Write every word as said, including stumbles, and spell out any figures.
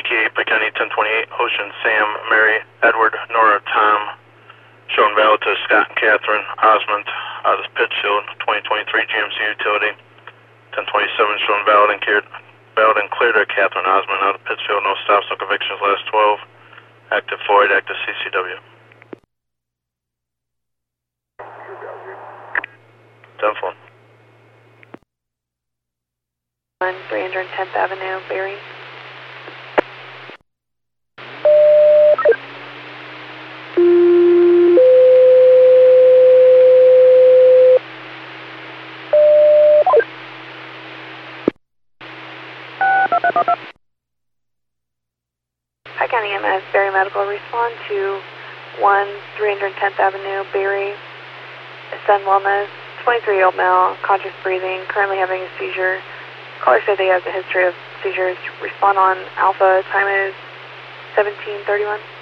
Key, Pike County ten twenty-eight, Ocean, Sam, Mary, Edward, Nora, Tom, showing valid to Scott and Catherine Osmond out of Pittsfield, twenty twenty-three G M C Utility. ten twenty-seven, showing valid and cleared, valid and clear to Catherine Osmond out of Pittsfield, no stops, no convictions, last twelve. Active Floyd, active C C W. ten four. three hundred tenth Avenue, Barry. Pike County M S, Barry Medical, respond to one three hundred tenth Avenue, Barry, Sun Wellness, twenty-three-year-old male, conscious breathing, currently having a seizure. Caller said they have a history of seizures. Respond on Alpha. Time is seventeen thirty-one.